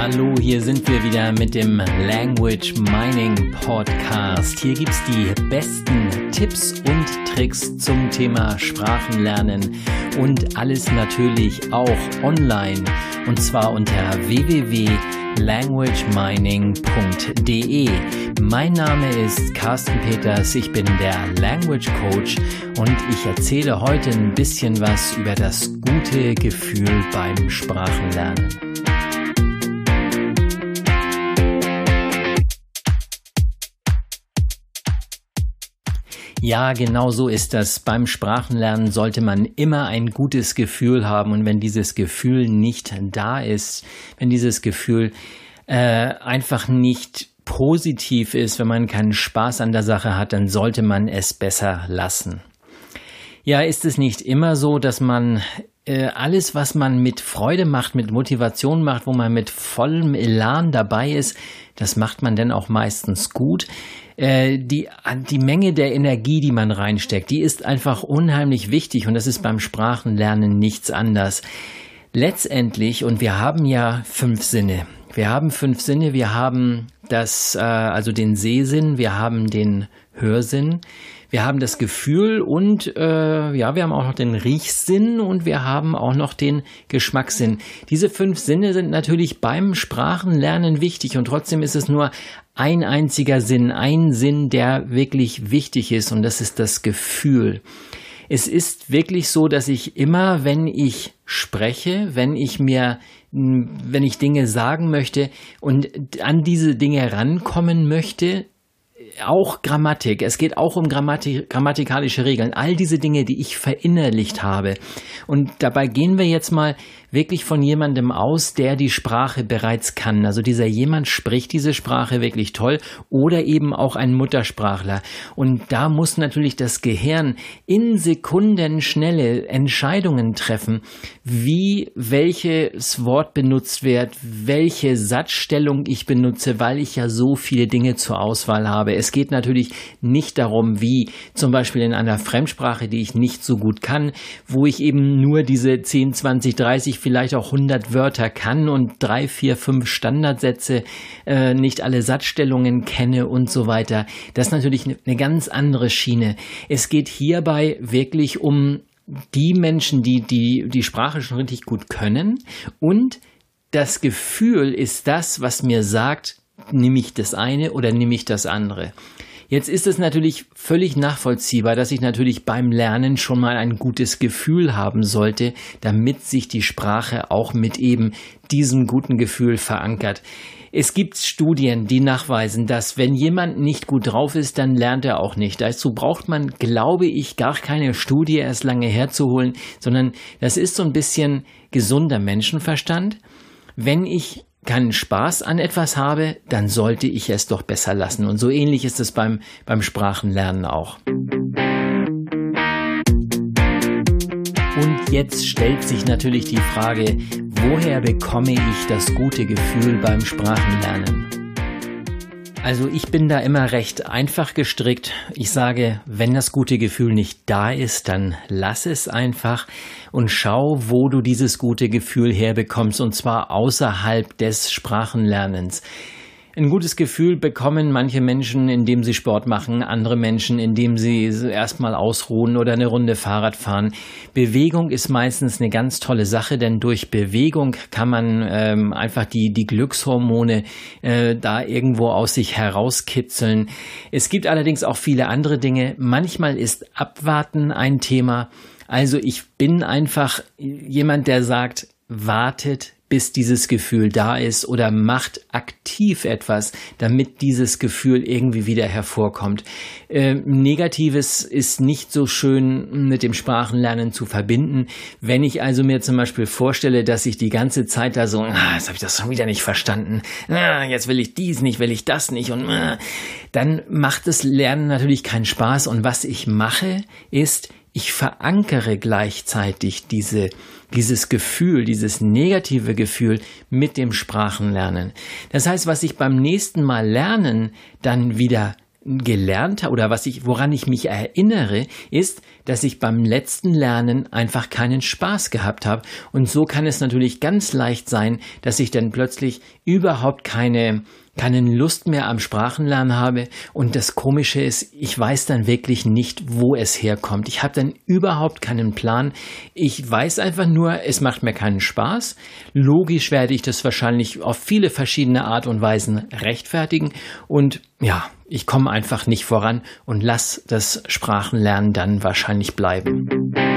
Hallo, hier sind wir wieder mit dem Language Mining Podcast. Hier gibt's die besten Tipps und Tricks zum Thema Sprachenlernen und alles natürlich auch online, und zwar unter www.languagemining.de. Mein Name ist Carsten Peters, ich bin der Language Coach und ich erzähle heute ein bisschen was über das gute Gefühl beim Sprachenlernen. Ja, genau so ist das. Beim Sprachenlernen sollte man immer ein gutes Gefühl haben, und wenn dieses Gefühl nicht da ist, wenn dieses Gefühl einfach nicht positiv ist, wenn man keinen Spaß an der Sache hat, dann sollte man es besser lassen. Ja, ist es nicht immer so, dass man alles, was man mit Freude macht, mit Motivation macht, wo man mit vollem Elan dabei ist, das macht man dann auch meistens gut. Die Menge der Energie, die man reinsteckt, die ist einfach unheimlich wichtig, und das ist beim Sprachenlernen nichts anders. Letztendlich, und wir haben ja 5 Sinne. Wir haben also den Sehsinn, wir haben den Hörsinn, wir haben das Gefühl und wir haben auch noch den Riechsinn und wir haben auch noch den Geschmackssinn. Diese 5 Sinne sind natürlich beim Sprachenlernen wichtig, und trotzdem ist es nur ein einziger Sinn, ein Sinn, der wirklich wichtig ist, und das ist das Gefühl. Es ist wirklich so, dass ich immer, wenn ich spreche, wenn ich Dinge sagen möchte und an diese Dinge rankommen möchte, auch Grammatik, es geht auch um grammatikalische Regeln, all diese Dinge, die ich verinnerlicht habe. Und dabei gehen wir jetzt mal wirklich von jemandem aus, der die Sprache bereits kann. Also dieser jemand spricht diese Sprache wirklich toll, oder eben auch ein Muttersprachler. Und da muss natürlich das Gehirn in Sekundenschnelle Entscheidungen treffen, wie welches Wort benutzt wird, welche Satzstellung ich benutze, weil ich ja so viele Dinge zur Auswahl habe. Es geht natürlich nicht darum, wie zum Beispiel in einer Fremdsprache, die ich nicht so gut kann, wo ich eben nur diese 10, 20, 30, vielleicht auch 100 Wörter kann und 3, 4, 5 Standardsätze, nicht alle Satzstellungen kenne und so weiter. Das ist natürlich eine ganz andere Schiene. Es geht hierbei wirklich um die Menschen, die Sprache schon richtig gut können, und das Gefühl ist das, was mir sagt, nehme ich das eine oder nehme ich das andere. Jetzt ist es natürlich völlig nachvollziehbar, dass ich natürlich beim Lernen schon mal ein gutes Gefühl haben sollte, damit sich die Sprache auch mit eben diesem guten Gefühl verankert. Es gibt Studien, die nachweisen, dass wenn jemand nicht gut drauf ist, dann lernt er auch nicht. Dazu braucht man, glaube ich, gar keine Studie erst lange herzuholen, sondern das ist so ein bisschen gesunder Menschenverstand. Wenn ich keinen Spaß an etwas habe, dann sollte ich es doch besser lassen. Und so ähnlich ist es beim Sprachenlernen auch. Und jetzt stellt sich natürlich die Frage, woher bekomme ich das gute Gefühl beim Sprachenlernen? Also ich bin da immer recht einfach gestrickt. Ich sage, wenn das gute Gefühl nicht da ist, dann lass es einfach und schau, wo du dieses gute Gefühl herbekommst, und zwar außerhalb des Sprachenlernens. Ein gutes Gefühl bekommen manche Menschen, indem sie Sport machen, andere Menschen, indem sie erstmal ausruhen oder eine Runde Fahrrad fahren. Bewegung ist meistens eine ganz tolle Sache, denn durch Bewegung kann man einfach die Glückshormone da irgendwo aus sich herauskitzeln. Es gibt allerdings auch viele andere Dinge. Manchmal ist Abwarten ein Thema. Also ich bin einfach jemand, der sagt, wartet, bis dieses Gefühl da ist, oder macht aktiv etwas, damit dieses Gefühl irgendwie wieder hervorkommt. Negatives ist nicht so schön mit dem Sprachenlernen zu verbinden. Wenn ich also mir zum Beispiel vorstelle, dass ich die ganze Zeit da so, jetzt habe ich das schon wieder nicht verstanden, jetzt will ich dies nicht, will ich das nicht, und dann macht das Lernen natürlich keinen Spaß. Und was ich mache, ist, ich verankere gleichzeitig dieses Gefühl, dieses negative Gefühl mit dem Sprachenlernen. Das heißt, was ich beim nächsten Mal lernen dann wieder gelernt habe oder woran ich mich erinnere, ist, dass ich beim letzten Lernen einfach keinen Spaß gehabt habe. Und so kann es natürlich ganz leicht sein, dass ich dann plötzlich überhaupt keine Lust mehr am Sprachenlernen habe. Und das Komische ist, ich weiß dann wirklich nicht, wo es herkommt. Ich habe dann überhaupt keinen Plan. Ich weiß einfach nur, es macht mir keinen Spaß. Logisch werde ich das wahrscheinlich auf viele verschiedene Art und Weisen rechtfertigen. Und ja, ich komme einfach nicht voran und lasse das Sprachenlernen dann wahrscheinlich bleiben.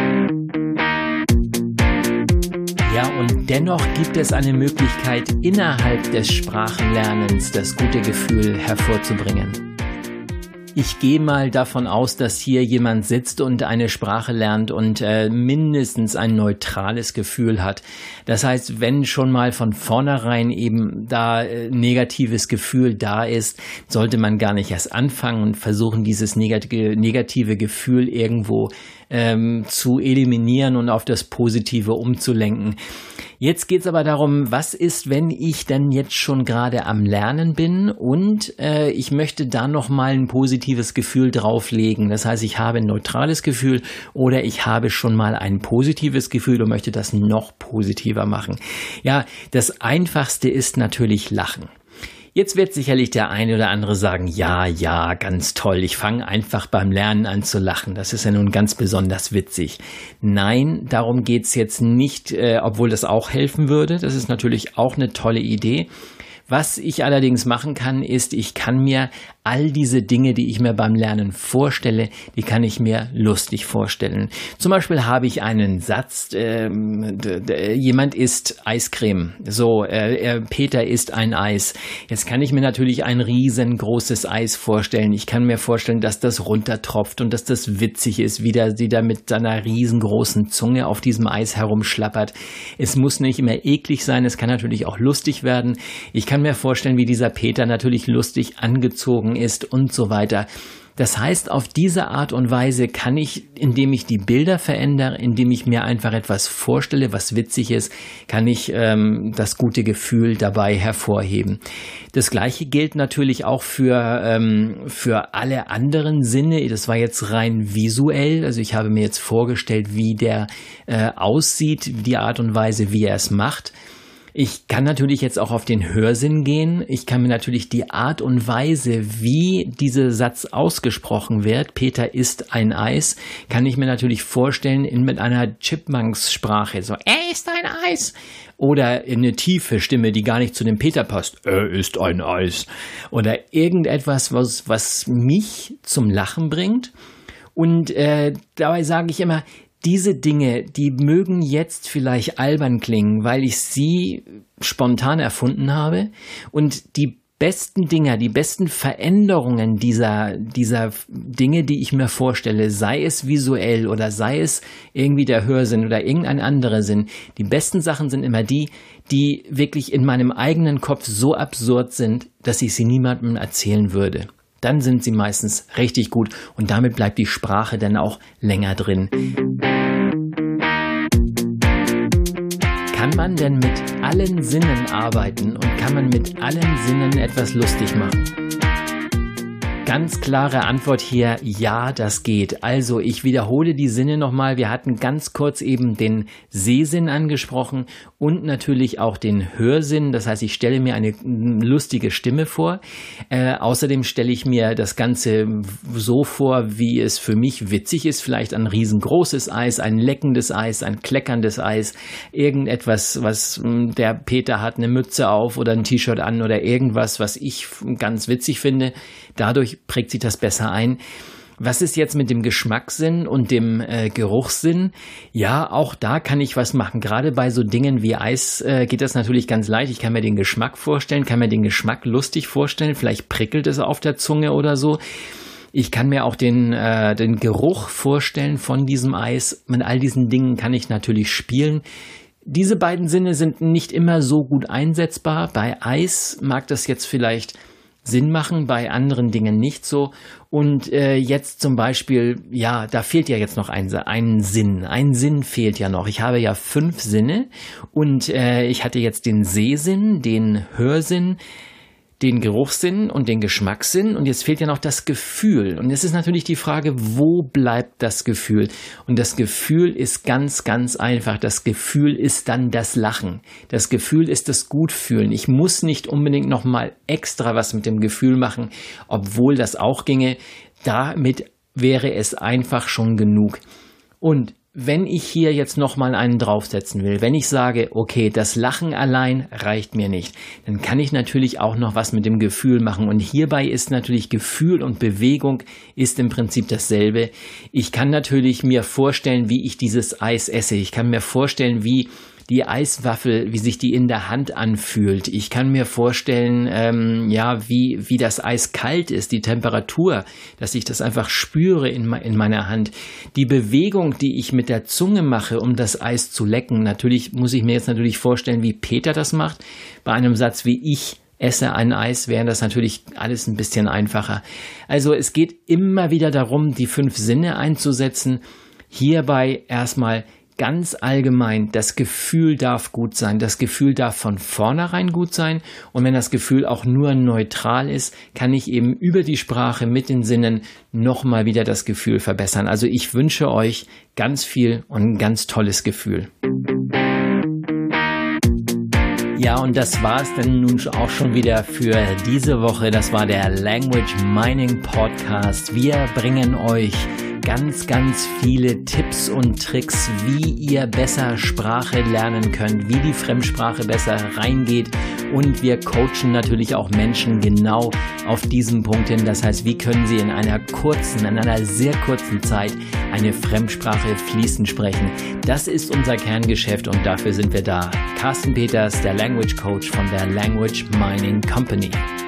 Ja, und dennoch gibt es eine Möglichkeit, innerhalb des Sprachenlernens das gute Gefühl hervorzubringen. Ich gehe mal davon aus, dass hier jemand sitzt und eine Sprache lernt und mindestens ein neutrales Gefühl hat. Das heißt, wenn schon mal von vornherein eben da negatives Gefühl da ist, sollte man gar nicht erst anfangen und versuchen, dieses negative Gefühl irgendwo zu eliminieren und auf das Positive umzulenken. Jetzt geht's aber darum, was ist, wenn ich dann jetzt schon gerade am Lernen bin und ich möchte da nochmal ein positives Gefühl drauflegen. Das heißt, ich habe ein neutrales Gefühl oder ich habe schon mal ein positives Gefühl und möchte das noch positiver machen. Ja, das Einfachste ist natürlich Lachen. Jetzt wird sicherlich der eine oder andere sagen, ja, ganz toll, ich fange einfach beim Lernen an zu lachen. Das ist ja nun ganz besonders witzig. Nein, darum geht's jetzt nicht, obwohl das auch helfen würde. Das ist natürlich auch eine tolle Idee. Was ich allerdings machen kann, ist, ich kann mir all diese Dinge, die ich mir beim Lernen vorstelle, die kann ich mir lustig vorstellen. Zum Beispiel habe ich einen Satz, jemand isst Eiscreme. So, Peter isst ein Eis. Jetzt kann ich mir natürlich ein riesengroßes Eis vorstellen. Ich kann mir vorstellen, dass das runtertropft und dass das witzig ist, wie der da mit seiner riesengroßen Zunge auf diesem Eis herumschlappert. Es muss nicht immer eklig sein, es kann natürlich auch lustig werden. Ich kann mir vorstellen, wie dieser Peter natürlich lustig angezogen ist und so weiter. Das heißt, auf diese Art und Weise kann ich, indem ich die Bilder verändere, indem ich mir einfach etwas vorstelle, was witzig ist, kann ich das gute Gefühl dabei hervorheben. Das Gleiche gilt natürlich auch für alle anderen Sinne. Das war jetzt rein visuell. Also ich habe mir jetzt vorgestellt, wie der aussieht, die Art und Weise, wie er es macht. Ich kann natürlich jetzt auch auf den Hörsinn gehen. Ich kann mir natürlich die Art und Weise, wie dieser Satz ausgesprochen wird, Peter isst ein Eis, kann ich mir natürlich vorstellen mit einer Chipmunks-Sprache. So, er isst ein Eis. Oder in eine tiefe Stimme, die gar nicht zu dem Peter passt. Er isst ein Eis. Oder irgendetwas, was mich zum Lachen bringt. Und dabei sage ich immer, diese Dinge, die mögen jetzt vielleicht albern klingen, weil ich sie spontan erfunden habe und die besten Dinger, die besten Veränderungen dieser Dinge, die ich mir vorstelle, sei es visuell oder sei es irgendwie der Hörsinn oder irgendein anderer Sinn, die besten Sachen sind immer die wirklich in meinem eigenen Kopf so absurd sind, dass ich sie niemandem erzählen würde. Dann sind sie meistens richtig gut und damit bleibt die Sprache dann auch länger drin. Kann man denn mit allen Sinnen arbeiten und kann man mit allen Sinnen etwas lustig machen? Ganz klare Antwort hier, ja, das geht. Also ich wiederhole die Sinne nochmal. Wir hatten ganz kurz eben den Sehsinn angesprochen und natürlich auch den Hörsinn. Das heißt, ich stelle mir eine lustige Stimme vor. Außerdem stelle ich mir das Ganze so vor, wie es für mich witzig ist. Vielleicht ein riesengroßes Eis, ein leckendes Eis, ein kleckerndes Eis. Irgendetwas, was der Peter hat eine Mütze auf oder ein T-Shirt an oder irgendwas, was ich ganz witzig finde. Dadurch prägt sich das besser ein. Was ist jetzt mit dem Geschmackssinn und dem Geruchssinn? Ja, auch da kann ich was machen. Gerade bei so Dingen wie Eis geht das natürlich ganz leicht. Ich kann mir den Geschmack vorstellen, kann mir den Geschmack lustig vorstellen. Vielleicht prickelt es auf der Zunge oder so. Ich kann mir auch den Geruch vorstellen von diesem Eis. Mit all diesen Dingen kann ich natürlich spielen. Diese beiden Sinne sind nicht immer so gut einsetzbar. Bei Eis mag das jetzt vielleicht Sinn machen, bei anderen Dingen nicht so. Und jetzt zum Beispiel, ja, da fehlt ja jetzt noch ein Sinn. Ein Sinn fehlt ja noch. Ich habe ja 5 Sinne und ich hatte jetzt den Sehsinn, den Hörsinn, den Geruchssinn und den Geschmackssinn und jetzt fehlt ja noch das Gefühl. Und jetzt ist natürlich die Frage, wo bleibt das Gefühl? Und das Gefühl ist ganz, ganz einfach. Das Gefühl ist dann das Lachen. Das Gefühl ist das Gutfühlen. Ich muss nicht unbedingt nochmal extra was mit dem Gefühl machen, obwohl das auch ginge. Damit wäre es einfach schon genug. Und wenn ich hier jetzt nochmal einen draufsetzen will, wenn ich sage, okay, das Lachen allein reicht mir nicht, dann kann ich natürlich auch noch was mit dem Gefühl machen. Und hierbei ist natürlich Gefühl und Bewegung ist im Prinzip dasselbe. Ich kann natürlich mir vorstellen, wie ich dieses Eis esse. Ich kann mir vorstellen, wie die Eiswaffel, wie sich die in der Hand anfühlt. Ich kann mir vorstellen, wie das Eis kalt ist, die Temperatur, dass ich das einfach spüre in meiner Hand. Die Bewegung, die ich mit der Zunge mache, um das Eis zu lecken. Natürlich muss ich mir jetzt vorstellen, wie Peter das macht. Bei einem Satz wie ich esse ein Eis, wäre das natürlich alles ein bisschen einfacher. Also es geht immer wieder darum, die 5 Sinne einzusetzen. Hierbei erstmal ganz allgemein, das Gefühl darf gut sein. Das Gefühl darf von vornherein gut sein. Und wenn das Gefühl auch nur neutral ist, kann ich eben über die Sprache mit den Sinnen nochmal wieder das Gefühl verbessern. Also ich wünsche euch ganz viel und ein ganz tolles Gefühl. Ja, und das war's dann nun auch schon wieder für diese Woche. Das war der Language Mining Podcast. Wir bringen euch ganz, ganz viele Tipps und Tricks, wie ihr besser Sprache lernen könnt, wie die Fremdsprache besser reingeht. Und wir coachen natürlich auch Menschen genau auf diesen Punkt hin. Das heißt, wie können sie in einer sehr kurzen Zeit eine Fremdsprache fließend sprechen. Das ist unser Kerngeschäft und dafür sind wir da. Carsten Peters, der Language Coach von der Language Mining Company.